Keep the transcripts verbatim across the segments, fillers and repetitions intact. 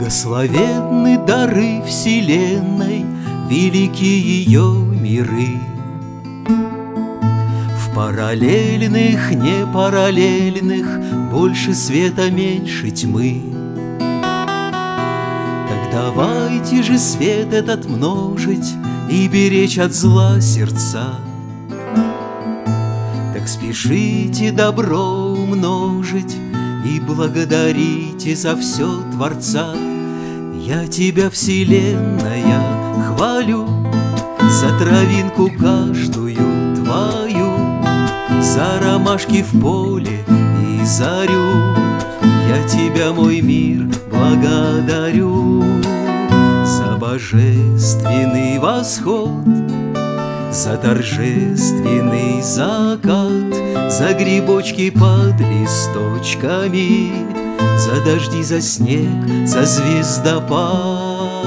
Благословенны дары вселенной, велики ее миры. В параллельных, непараллельных больше света, меньше тьмы. Так давайте же свет этот множить и беречь от зла сердца. Так спешите добро умножить и благодарите за все Творца. Я тебя, Вселенная, хвалю за травинку каждую твою, за ромашки в поле и зарю. Я тебя, мой мир, благодарю за божественный восход, за торжественный закат, за грибочки под листочками, за дожди, за снег, за звездопад.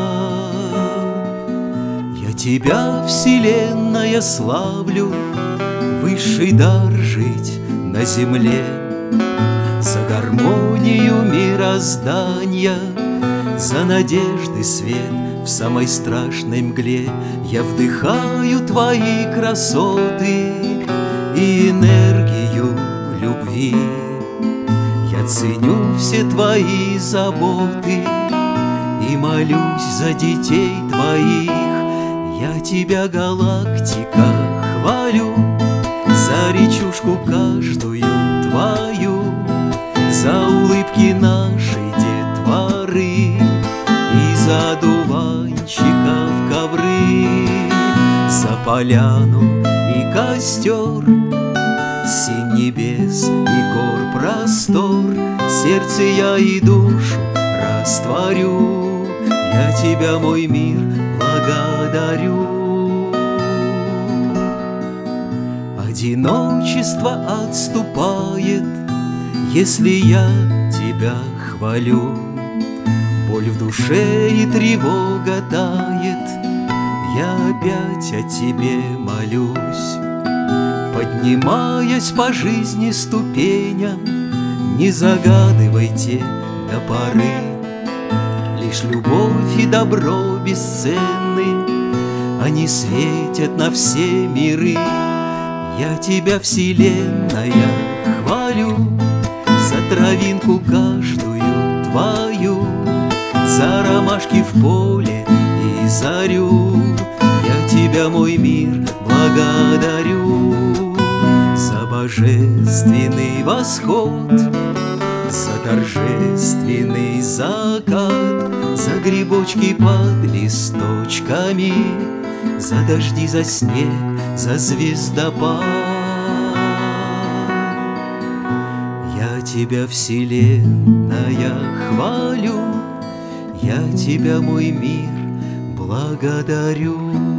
Я тебя, Вселенная, славлю, высший дар жить на земле, за гармонию мироздания, за надежды свет в самой страшной мгле. Я вдыхаю твои красоты и энергию любви. Я ценю все твои заботы и молюсь за детей твоих. Я тебя, галактика, хвалю за речушку каждую твою, за улыбки нашей детворы и за одуванчиков ковры, за поляну и костер, синь небес и гор простор. Сердце я и душу растворю, я тебя, мой мир, благодарю. Одиночество отступает, если я тебя хвалю. Боль в душе и тревога тает, я опять о тебе молюсь. Поднимаясь по жизни ступеням, не загадывайте до поры. Лишь любовь и добро бесценны, они светят на все миры. Я тебя, Вселенная, хвалю за травинку каждую твою, за ромашки в поле и зарю. Я тебя, мой мир, благодарю за божественный восход, за торжественный закат, за грибочки под листочками, за дожди, за снег, за звездопад. Я тебя, Вселенная, хвалю, я тебя, мой мир, благодарю.